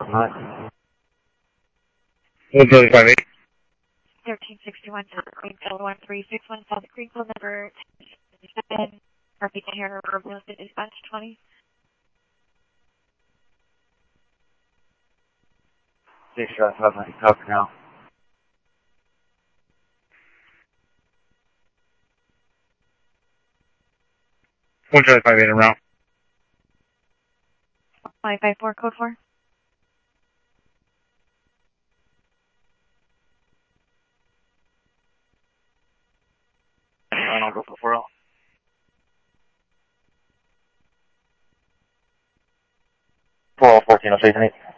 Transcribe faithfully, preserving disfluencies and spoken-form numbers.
Alright. One thirty-five eight. thirteen sixty-one South Greenville, one three six one South Greenville, number seven. Repeat here, Urban Dispatch twenty. Six shots, nothing, nothing now. One thirty-five eight around. five five four, code four. I'll go for four L. four L fourteen, I'll say eight.